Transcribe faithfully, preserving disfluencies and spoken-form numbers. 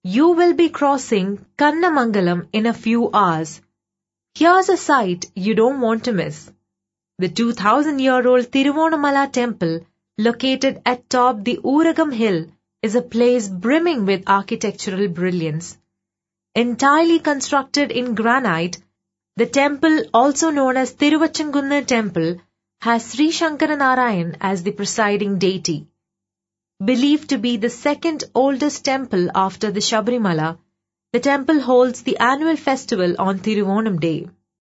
You will be crossing Kannamangalam in a few hours. Here's a sight you don't want to miss. The two thousand year old Tiruvonamala temple, located atop the Uragam hill, is a place brimming with architectural brilliance. Entirely constructed in granite, the temple, also known as Tiruvachangunnar Temple, has Sri Shankaranarayan as the presiding deity. Believed to be the second oldest temple after the Shabarimala, the temple holds the annual festival on Tiruvonam Day.